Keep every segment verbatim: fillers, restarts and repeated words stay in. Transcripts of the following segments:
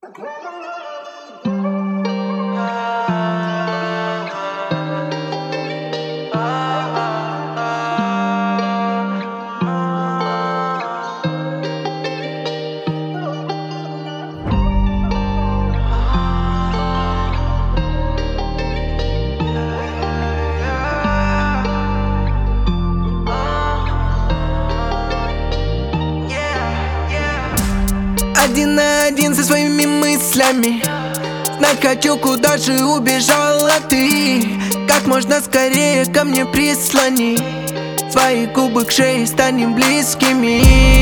Один на один со своими мыслями. Знать хочу, куда же убежала ты. Как можно скорее ко мне прислони свои губы к шее, станем близкими.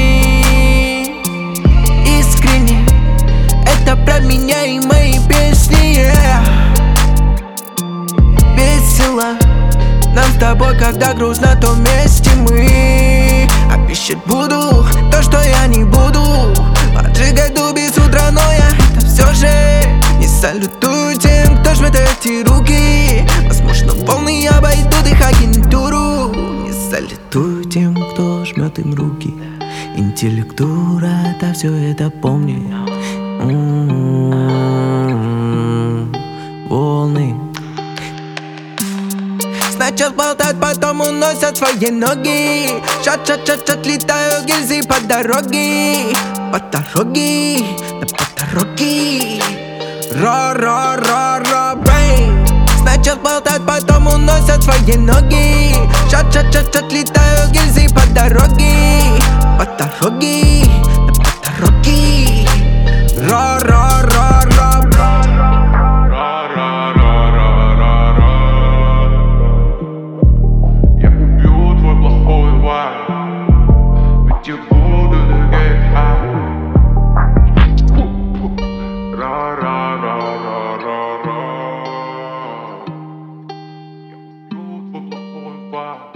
Искренне, это про меня и мои песни, yeah. Весело нам с тобой, когда грустно, то вместе мы. Обещать буду то, что я не буду поджигать дуби с утра, но я это все же не салютую тем, кто жмет эти руки. Возможно, волны обойдут их агентуру. Не салютую тем, кто жмет им руки. Интеллектура-то все это помнит. М-м-м, волны сначала болтают, потом уносят свои ноги. Шат-шат-шат-шат, летают гильзы по дороге. По дороге, да по дороге. Ра-ра-ра-ра-бэй. Сначала болтают, потом уносят свои ноги. Шат-шат-шат-шат, летают гильзы по дороге. По дороге, да по дороге. Ра-ра-ра-ра-ра. You буду get high. Ra ra ra ra ra ra. Я убью твой плохой вайб.